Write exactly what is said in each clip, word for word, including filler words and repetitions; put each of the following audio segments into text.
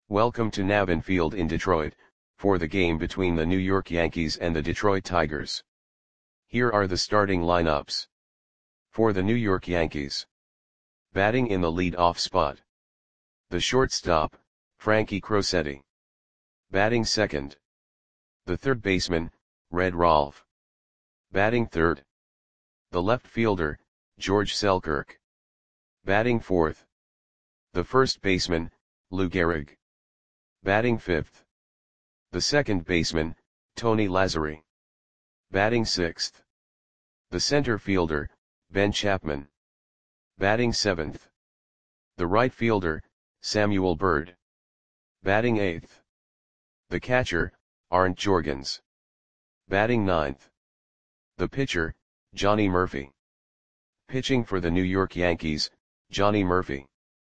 Welcome to Navin Field in Detroit, for the game between the New York Yankees and the Detroit Tigers. Here are the starting lineups. For the New York Yankees. Batting in the lead-off spot. The shortstop, Frankie Crosetti. Batting second. The third baseman, Red Rolfe. Batting third. The left fielder, George Selkirk. Batting fourth. The first baseman, Lou Gehrig. Batting fifth. The second baseman, Tony Lazzeri. Batting sixth. The center fielder, Ben Chapman. Batting seventh. The right fielder, Samuel Byrd. Batting eighth. The catcher, Arndt Jorgens. Batting ninth. The pitcher, Johnny Murphy. Pitching for the New York Yankees, Johnny Murphy.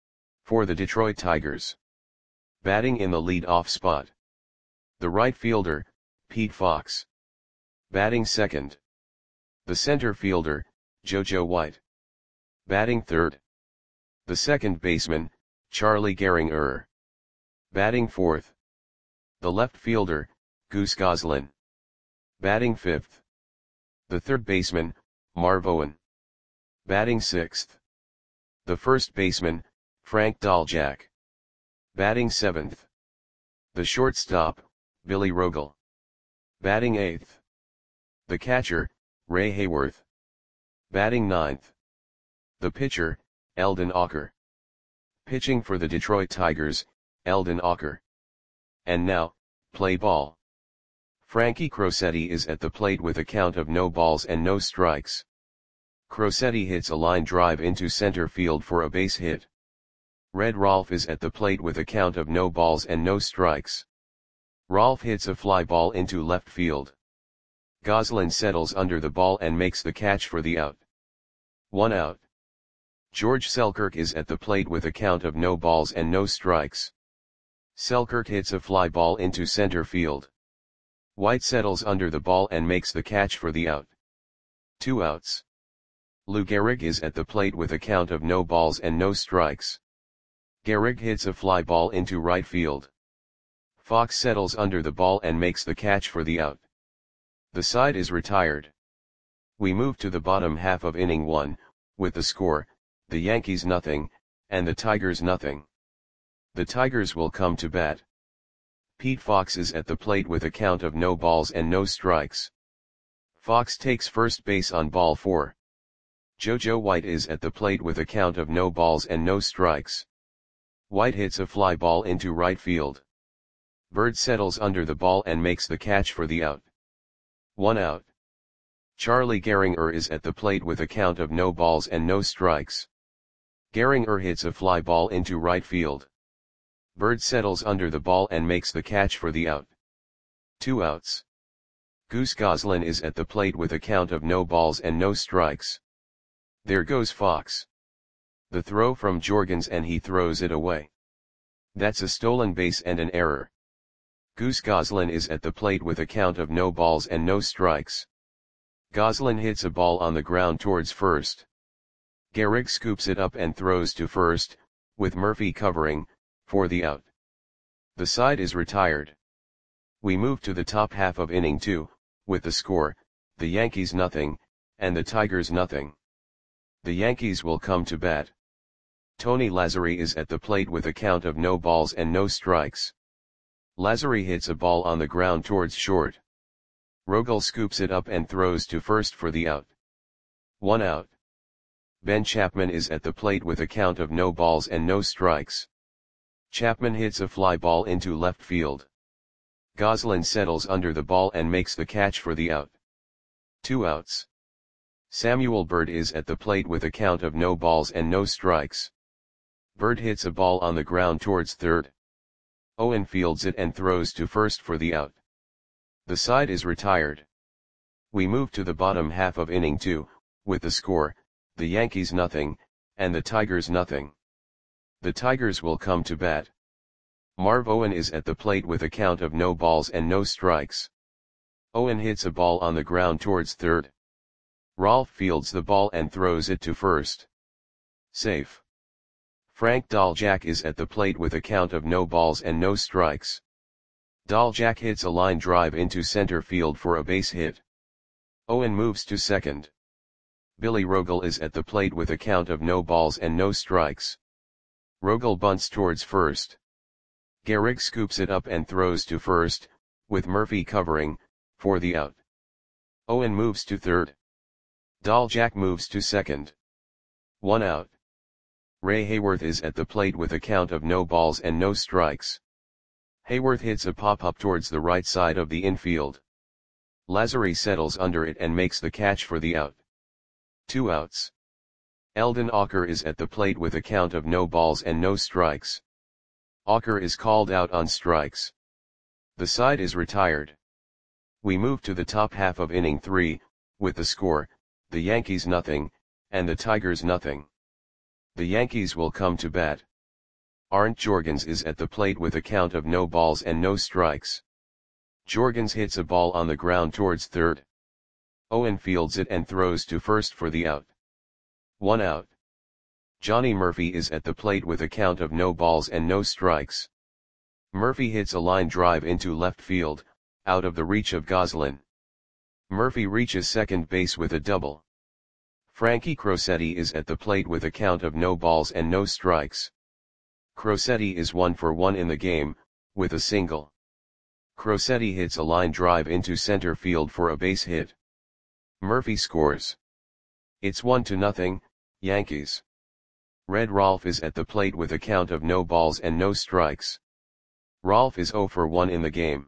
For the Detroit Tigers. Batting in the lead-off spot. The right fielder, Pete Fox. Batting second. The center fielder, JoJo White. Batting third. The second baseman, Charlie Gehringer. Batting fourth. The left fielder, Goose Goslin. Batting fifth. The third baseman, Marv Owen. Batting sixth. The first baseman, Frank Daljak. Batting seventh. The shortstop, Billy Rogel. Batting eighth. The catcher, Ray Hayworth. Batting ninth. The pitcher, Eldon Auker. Pitching for the Detroit Tigers, Eldon Auker. And now, play ball. Frankie Crosetti is at the plate with a count of no balls and no strikes. Crosetti hits a line drive into center field for a base hit. Red Rolfe is at the plate with a count of no balls and no strikes. Rolfe hits a fly ball into left field. Goslin settles under the ball and makes the catch for the out. One out. George Selkirk is at the plate with a count of no balls and no strikes. Selkirk hits a fly ball into center field. White settles under the ball and makes the catch for the out. Two outs. Lou Gehrig is at the plate with a count of no balls and no strikes. Gehrig hits a fly ball into right field. Fox settles under the ball and makes the catch for the out. The side is retired. We move to the bottom half of inning one, with the score, the Yankees nothing, and the Tigers nothing. The Tigers will come to bat. Pete Fox is at the plate with a count of no balls and no strikes. Fox takes first base on ball four. JoJo White is at the plate with a count of no balls and no strikes. White hits a fly ball into right field. Byrd settles under the ball and makes the catch for the out. One out. Charlie Gehringer is at the plate with a count of no balls and no strikes. Gehringer hits a fly ball into right field. Byrd settles under the ball and makes the catch for the out. Two outs. Goose Goslin is at the plate with a count of no balls and no strikes. There goes Fox. The throw from Jorgens and he throws it away. That's a stolen base and an error. Goose Goslin is at the plate with a count of no balls and no strikes. Goslin hits a ball on the ground towards first. Gehrig scoops it up and throws to first, with Murphy covering, for the out. The side is retired. We move to the top half of inning two, with the score, the Yankees nothing, and the Tigers nothing. The Yankees will come to bat. Tony Lazzeri is at the plate with a count of no balls and no strikes. Lazzeri hits a ball on the ground towards short. Rogel scoops it up and throws to first for the out. One out. Ben Chapman is at the plate with a count of no balls and no strikes. Chapman hits a fly ball into left field. Goslin settles under the ball and makes the catch for the out. Two outs. Samuel Byrd is at the plate with a count of no balls and no strikes. Byrd hits a ball on the ground towards third. Owen fields it and throws to first for the out. The side is retired. We move to the bottom half of inning two, with the score, the Yankees nothing, and the Tigers nothing. The Tigers will come to bat. Marv Owen is at the plate with a count of no balls and no strikes. Owen hits a ball on the ground towards third. Rolfe fields the ball and throws it to first. Safe. Frank Dahljack is at the plate with a count of no balls and no strikes. Dahljack hits a line drive into center field for a base hit. Owen moves to second. Billy Rogel is at the plate with a count of no balls and no strikes. Rogel bunts towards first. Gehrig scoops it up and throws to first, with Murphy covering, for the out. Owen moves to third. Dahljack moves to second. One out. Ray Hayworth is at the plate with a count of no balls and no strikes. Hayworth hits a pop-up towards the right side of the infield. Lazary settles under it and makes the catch for the out. Two outs. Eldon Auker is at the plate with a count of no balls and no strikes. Auker is called out on strikes. The side is retired. We move to the top half of inning three, with the score, the Yankees nothing, and the Tigers nothing. The Yankees will come to bat. Arndt Jorgens is at the plate with a count of no balls and no strikes. Jorgens hits a ball on the ground towards third. Owen fields it and throws to first for the out. One out. Johnny Murphy is at the plate with a count of no balls and no strikes. Murphy hits a line drive into left field, out of the reach of Goslin. Murphy reaches second base with a double. Frankie Crosetti is at the plate with a count of no balls and no strikes. Crosetti is one for one in the game, with a single. Crosetti hits a line drive into center field for a base hit. Murphy scores. It's one to nothing, Yankees. Red Rolfe is at the plate with a count of no balls and no strikes. Rolfe is zero for one in the game.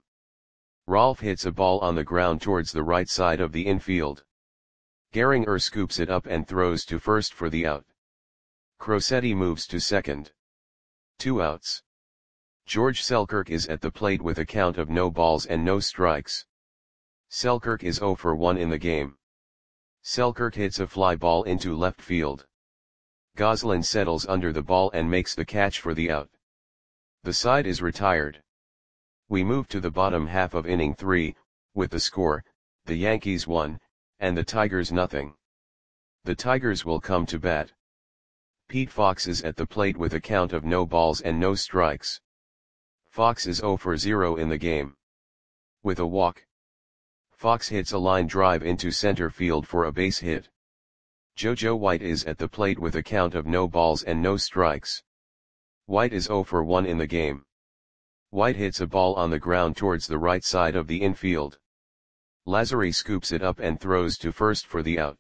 Rolfe hits a ball on the ground towards the right side of the infield. Gehringer scoops it up and throws to first for the out. Crosetti moves to second. Two outs. George Selkirk is at the plate with a count of no balls and no strikes. Selkirk is zero for one in the game. Selkirk hits a fly ball into left field. Goslin settles under the ball and makes the catch for the out. The side is retired. We move to the bottom half of inning three, with the score, the Yankees one, and the Tigers nothing. The Tigers will come to bat. Pete Fox is at the plate with a count of no balls and no strikes. Fox is zero for zero in the game. With a walk. Fox hits a line drive into center field for a base hit. JoJo White is at the plate with a count of no balls and no strikes. White is zero for one in the game. White hits a ball on the ground towards the right side of the infield. Lazary scoops it up and throws to first for the out.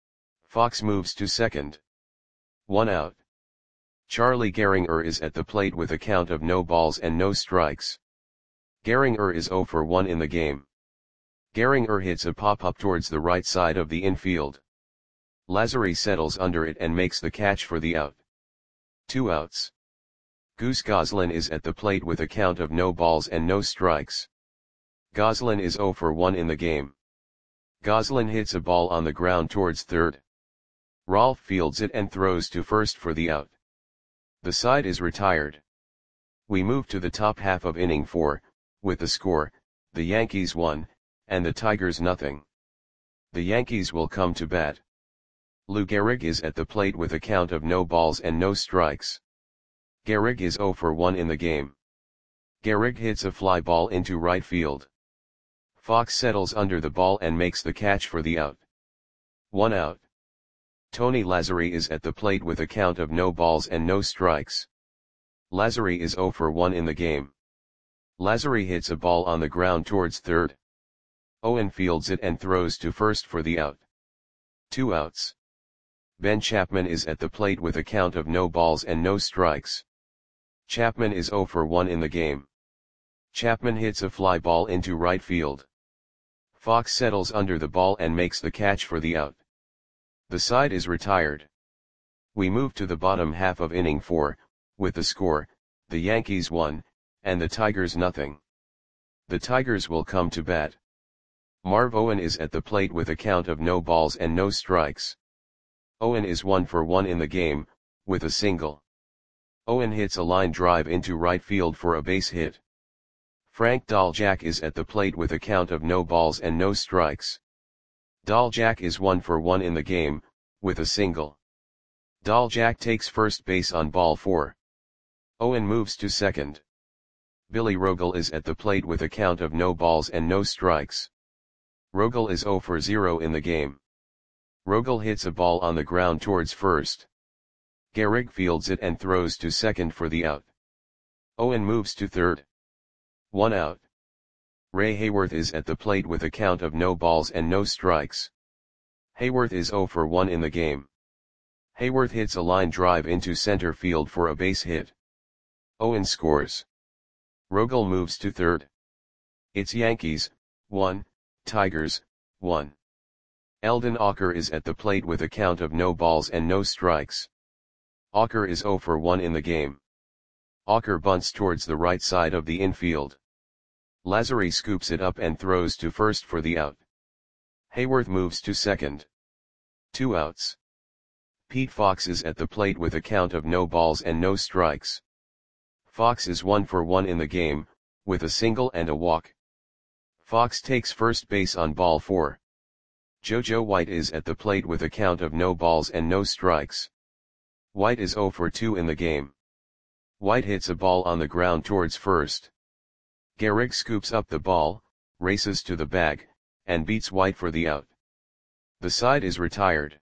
Fox moves to second. One out. Charlie Gehringer is at the plate with a count of no balls and no strikes. Gehringer is zero for one in the game. Gehringer hits a pop-up towards the right side of the infield. Lazary settles under it and makes the catch for the out. Two outs. Goose Goslin is at the plate with a count of no balls and no strikes. Goslin is zero for one in the game. Goslin hits a ball on the ground towards third. Rolfe fields it and throws to first for the out. The side is retired. We move to the top half of inning four, with the score, the Yankees one, and the Tigers nothing. The Yankees will come to bat. Lou Gehrig is at the plate with a count of no balls and no strikes. Gehrig is zero for one in the game. Gehrig hits a fly ball into right field. Fox settles under the ball and makes the catch for the out. One out. Tony Lazary is at the plate with a count of no balls and no strikes. Lazary is zero for one in the game. Lazary hits a ball on the ground towards third. Owen fields it and throws to first for the out. Two outs. Ben Chapman is at the plate with a count of no balls and no strikes. Chapman is zero for one in the game. Chapman hits a fly ball into right field. Fox settles under the ball and makes the catch for the out. The side is retired. We move to the bottom half of inning four, with the score, the Yankees one, and the Tigers nothing. The Tigers will come to bat. Marv Owen is at the plate with a count of no balls and no strikes. Owen is one for one in the game, with a single. Owen hits a line drive into right field for a base hit. Frank Dahljack is at the plate with a count of no balls and no strikes. Dahljack is one for one in the game, with a single. Daljak takes first base on ball four. Owen moves to second. Billy Rogel is at the plate with a count of no balls and no strikes. Rogel is zero for zero in the game. Rogel hits a ball on the ground towards first. Gehrig fields it and throws to second for the out. Owen moves to third. One out. Ray Hayworth is at the plate with a count of no balls and no strikes. Hayworth is zero for one in the game. Hayworth hits a line drive into center field for a base hit. Owen scores. Rogel moves to third. It's Yankees, one, Tigers, one. Eldon Ocker is at the plate with a count of no balls and no strikes. Ocker is zero for one in the game. Ocker bunts towards the right side of the infield. Lazary scoops it up and throws to first for the out. Hayworth moves to second. Two outs. Pete Fox is at the plate with a count of no balls and no strikes. Fox is one for one in the game, with a single and a walk. Fox takes first base on ball four. JoJo White is at the plate with a count of no balls and no strikes. White is zero for two in the game. White hits a ball on the ground towards first. Gehrig scoops up the ball, races to the bag, and beats White for the out. The side is retired.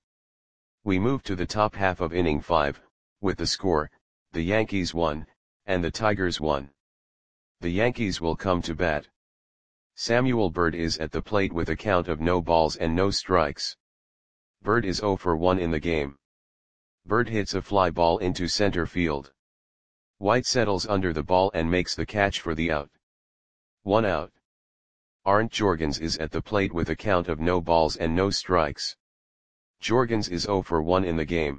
We move to the top half of inning five, with the score, the Yankees won, and the Tigers won. The Yankees will come to bat. Samuel Bird is at the plate with a count of no balls and no strikes. Bird is zero for one in the game. Bird hits a fly ball into center field. White settles under the ball and makes the catch for the out. One out. Arndt Jorgens is at the plate with a count of no balls and no strikes. Jorgens is zero for one in the game.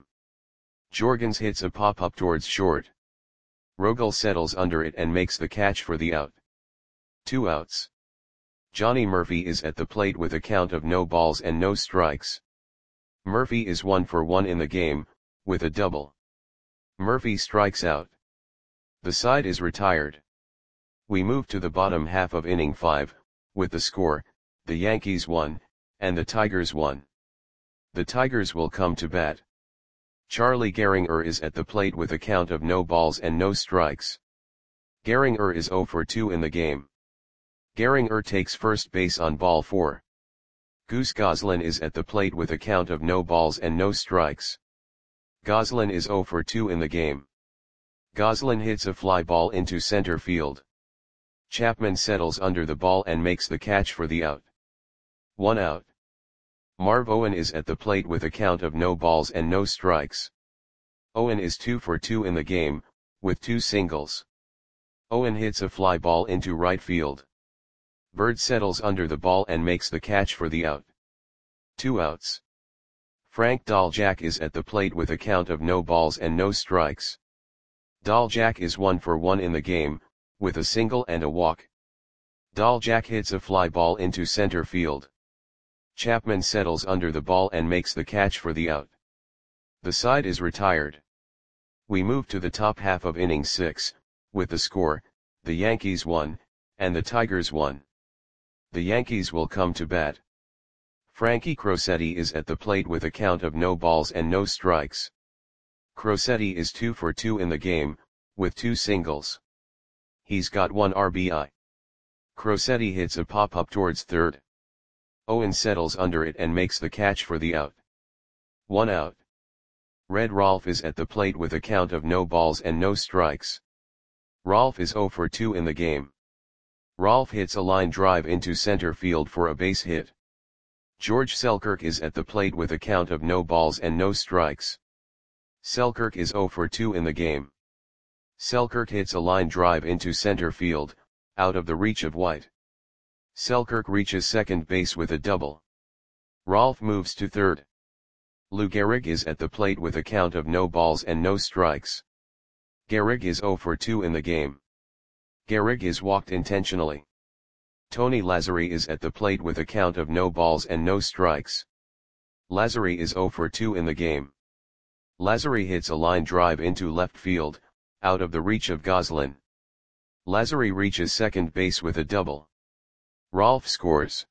Jorgens hits a pop-up towards short. Rogel settles under it and makes the catch for the out. Two outs. Johnny Murphy is at the plate with a count of no balls and no strikes. Murphy is one for one in the game, with a double. Murphy strikes out. The side is retired. We move to the bottom half of inning five, with the score, the Yankees won, and the Tigers won. The Tigers will come to bat. Charlie Gehringer is at the plate with a count of no balls and no strikes. Gehringer is zero for two in the game. Gehringer takes first base on ball four. Goose Goslin is at the plate with a count of no balls and no strikes. Goslin is zero for two in the game. Goslin hits a fly ball into center field. Chapman settles under the ball and makes the catch for the out. One out. Marv Owen is at the plate with a count of no balls and no strikes. Owen is two for two in the game, with two singles. Owen hits a fly ball into right field. Bird settles under the ball and makes the catch for the out. Two outs. Frank Daljak is at the plate with a count of no balls and no strikes. Daljak is one for one in the game, with a single and a walk. Daljak hits a fly ball into center field. Chapman settles under the ball and makes the catch for the out. The side is retired. We move to the top half of inning six, with the score, the Yankees won, and the Tigers won. The Yankees will come to bat. Frankie Crosetti is at the plate with a count of no balls and no strikes. Crosetti is two for two in the game, with two singles. He's got one R B I. Crosetti hits a pop-up towards third. Owen settles under it and makes the catch for the out. One out. Red Rolfe is at the plate with a count of no balls and no strikes. Rolfe is zero for two in the game. Rolfe hits a line drive into center field for a base hit. George Selkirk is at the plate with a count of no balls and no strikes. Selkirk is zero for two in the game. Selkirk hits a line drive into center field, out of the reach of White. Selkirk reaches second base with a double. Rolfe moves to third. Lou Gehrig is at the plate with a count of no balls and no strikes. Gehrig is zero for two in the game. Gehrig is walked intentionally. Tony Lazzari is at the plate with a count of no balls and no strikes. Lazzari is zero for two in the game. Lazzari hits a line drive into left field, out of the reach of Goslin. Lazzari reaches second base with a double. Rolfe scores.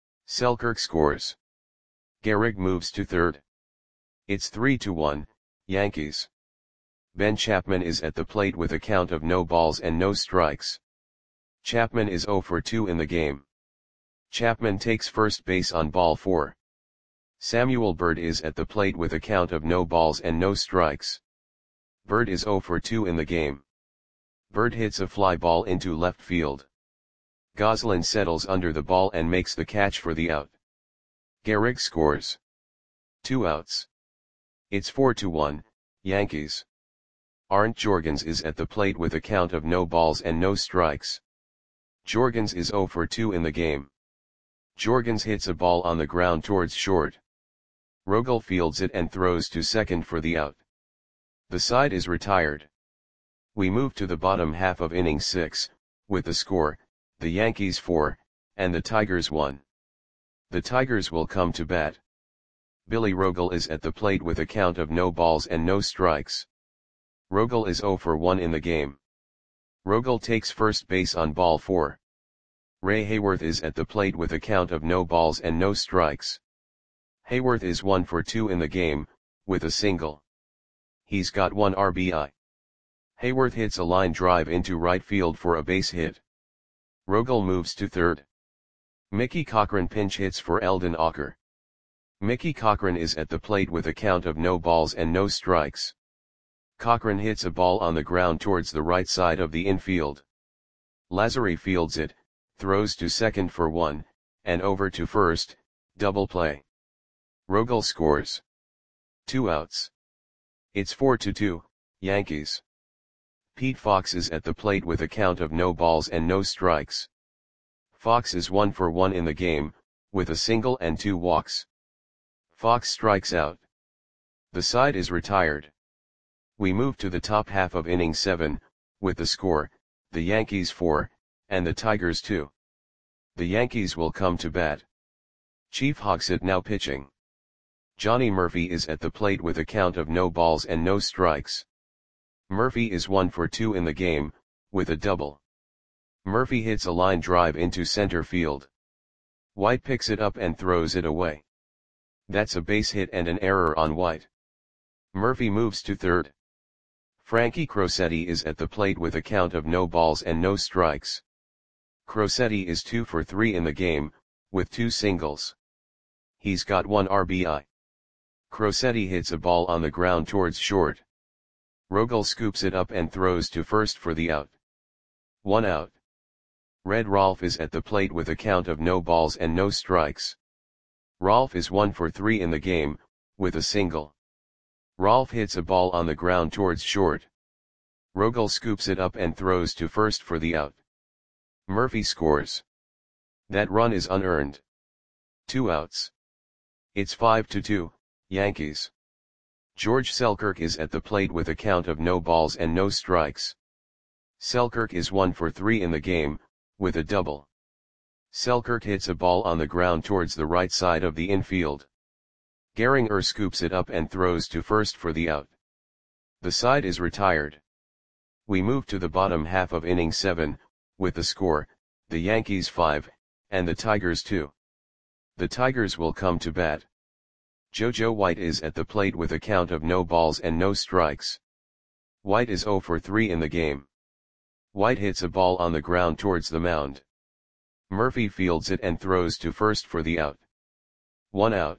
Selkirk scores. Gehrig moves to third. It's three to one, Yankees. Ben Chapman is at the plate with a count of no balls and no strikes. Chapman is zero for two in the game. Chapman takes first base on ball four. Samuel Bird is at the plate with a count of no balls and no strikes. Bird is zero for two in the game. Bird hits a fly ball into left field. Goslin settles under the ball and makes the catch for the out. Gehrig scores. Two outs. It's four to one, Yankees. Arndt Jorgens is at the plate with a count of no balls and no strikes. Jorgens is zero for two in the game. Jorgens hits a ball on the ground towards short. Rogel fields it and throws to second for the out. The side is retired. We move to the bottom half of inning six, with the score, the Yankees four, and the Tigers one. The Tigers will come to bat. Billy Rogel is at the plate with a count of no balls and no strikes. Rogel is zero for one in the game. Rogel takes first base on ball four. Ray Hayworth is at the plate with a count of no balls and no strikes. Hayworth is one for two in the game, with a single. He's got one R B I. Hayworth hits a line drive into right field for a base hit. Rogel moves to third. Mickey Cochrane pinch hits for Eldon Auker. Mickey Cochrane is at the plate with a count of no balls and no strikes. Cochrane hits a ball on the ground towards the right side of the infield. Lazary fields it, throws to second for one, and over to first, double play. Rogel scores. Two outs. It's four to two, Yankees. Pete Fox is at the plate with a count of no balls and no strikes. Fox is one for one in the game, with a single and two walks. Fox strikes out. The side is retired. We move to the top half of inning seven, with the score, the Yankees four, and the Tigers two. The Yankees will come to bat. Chief Hogsett now pitching. Johnny Murphy is at the plate with a count of no balls and no strikes. Murphy is one for two in the game, with a double. Murphy hits a line drive into center field. White picks it up and throws it away. That's a base hit and an error on White. Murphy moves to third. Frankie Crosetti is at the plate with a count of no balls and no strikes. Crosetti is two for three in the game, with two singles. He's got one R B I. Crosetti hits a ball on the ground towards short. Rogel scoops it up and throws to first for the out. One out. Red Rolfe is at the plate with a count of no balls and no strikes. Rolfe is one for three in the game, with a single. Rolfe hits a ball on the ground towards short. Rogel scoops it up and throws to first for the out. Murphy scores. That run is unearned. Two outs. It's five to two, Yankees. George Selkirk is at the plate with a count of no balls and no strikes. Selkirk is one for three in the game, with a double. Selkirk hits a ball on the ground towards the right side of the infield. Gehringer scoops it up and throws to first for the out. The side is retired. We move to the bottom half of inning seven, with the score, the Yankees five, and the Tigers two. The Tigers will come to bat. JoJo White is at the plate with a count of no balls and no strikes. White is zero for three in the game. White hits a ball on the ground towards the mound. Murphy fields it and throws to first for the out. One out.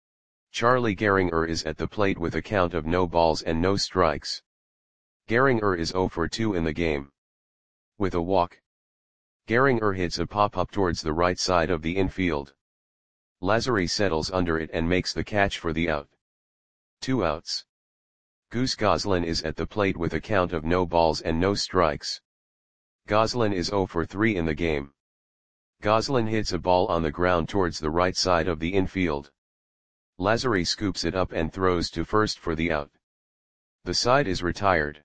Charlie Gehringer is at the plate with a count of no balls and no strikes. Gehringer is zero for two in the game. With a walk. Gehringer hits a pop-up towards the right side of the infield. Lazary settles under it and makes the catch for the out. Two outs. Goose Goslin is at the plate with a count of no balls and no strikes. Goslin is zero for three in the game. Goslin hits a ball on the ground towards the right side of the infield. Lazary scoops it up and throws to first for the out. The side is retired.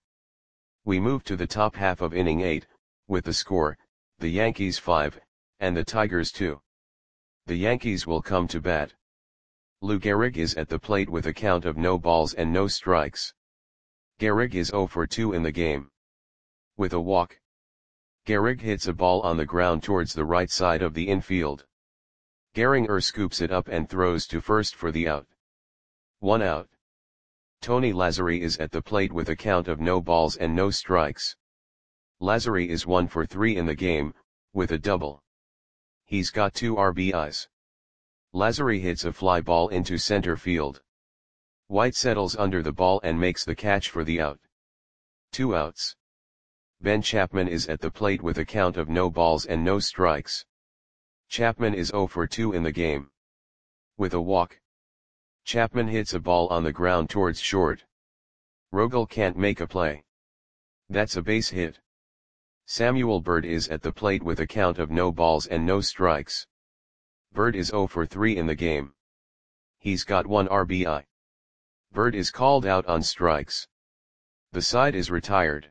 We move to the top half of inning eight, with the score, the Yankees five, and the Tigers two. The Yankees will come to bat. Lou Gehrig is at the plate with a count of no balls and no strikes. Gehrig is zero for two in the game. With a walk. Gehrig hits a ball on the ground towards the right side of the infield. Gehringer scoops it up and throws to first for the out. One out. Tony Lazzari is at the plate with a count of no balls and no strikes. Lazzari is one for three in the game, with a double. He's got two R B Is. Lazzari hits a fly ball into center field. White settles under the ball and makes the catch for the out. Two outs. Ben Chapman is at the plate with a count of no balls and no strikes. Chapman is zero for two in the game. With a walk. Chapman hits a ball on the ground towards short. Rogel can't make a play. That's a base hit. Samuel Bird is at the plate with a count of no balls and no strikes. Bird is zero for three in the game. He's got one R B I. Bird is called out on strikes. The side is retired.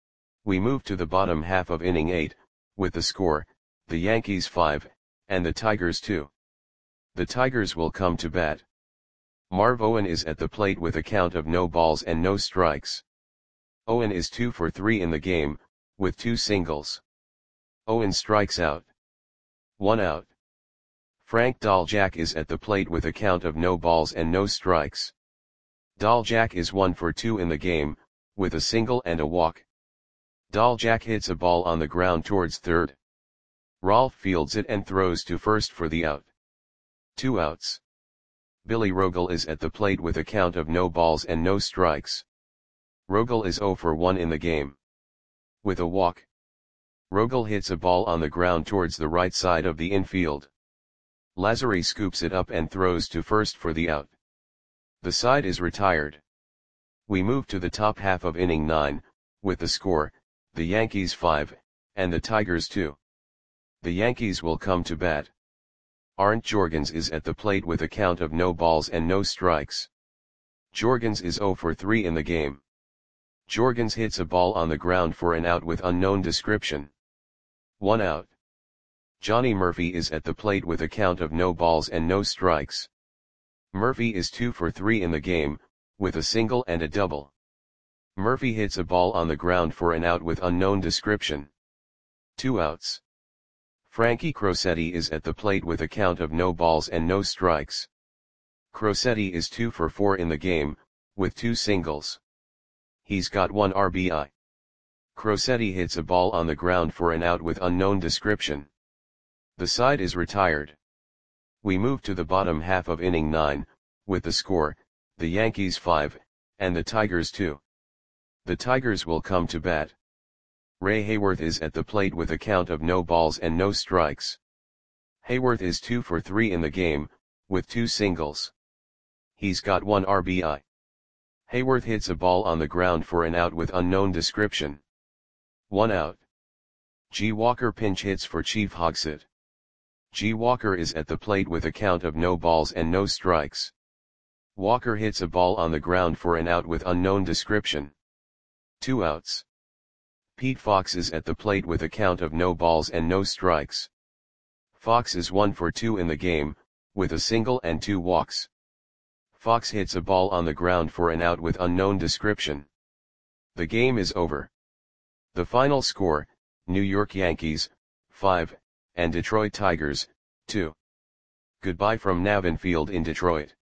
We move to the bottom half of inning eight, with the score, the Yankees five, and the Tigers two. The Tigers will come to bat. Marv Owen is at the plate with a count of no balls and no strikes. Owen is two for three in the game, with two singles. Owen strikes out. One out. Frank Daljak is at the plate with a count of no balls and no strikes. Daljak is one for two in the game, with a single and a walk. Daljak hits a ball on the ground towards third. Rolf fields it and throws to first for the out. Two outs. Billy Rogel is at the plate with a count of no balls and no strikes. Rogel is zero for one in the game. With a walk. Rogel hits a ball on the ground towards the right side of the infield. Lazzari scoops it up and throws to first for the out. The side is retired. We move to the top half of inning nine, with the score, the Yankees five, and the Tigers two. The Yankees will come to bat. Arndt Jorgens is at the plate with a count of no balls and no strikes. Jorgens is zero for three in the game. Jorgens hits a ball on the ground for an out with unknown description. One out. Johnny Murphy is at the plate with a count of no balls and no strikes. Murphy is two for three in the game, with a single and a double. Murphy hits a ball on the ground for an out with unknown description. Two outs. Frankie Crosetti is at the plate with a count of no balls and no strikes. Crosetti is two for four in the game, with two singles. He's got one R B I. Crosetti hits a ball on the ground for an out with unknown description. The side is retired. We move to the bottom half of inning nine, with the score, the Yankees five, and the Tigers two. The Tigers will come to bat. Ray Hayworth is at the plate with a count of no balls and no strikes. Hayworth is two for three in the game, with two singles. He's got one R B I. Hayworth hits a ball on the ground for an out with unknown description. One out. G. Walker pinch hits for Chief Hogsett. G. Walker is at the plate with a count of no balls and no strikes. Walker hits a ball on the ground for an out with unknown description. Two outs. Pete Fox is at the plate with a count of no balls and no strikes. Fox is one for two in the game, with a single and two walks. Fox hits a ball on the ground for an out with unknown description. The game is over. The final score, New York Yankees, five, and Detroit Tigers, two. Goodbye from Navin Field in Detroit.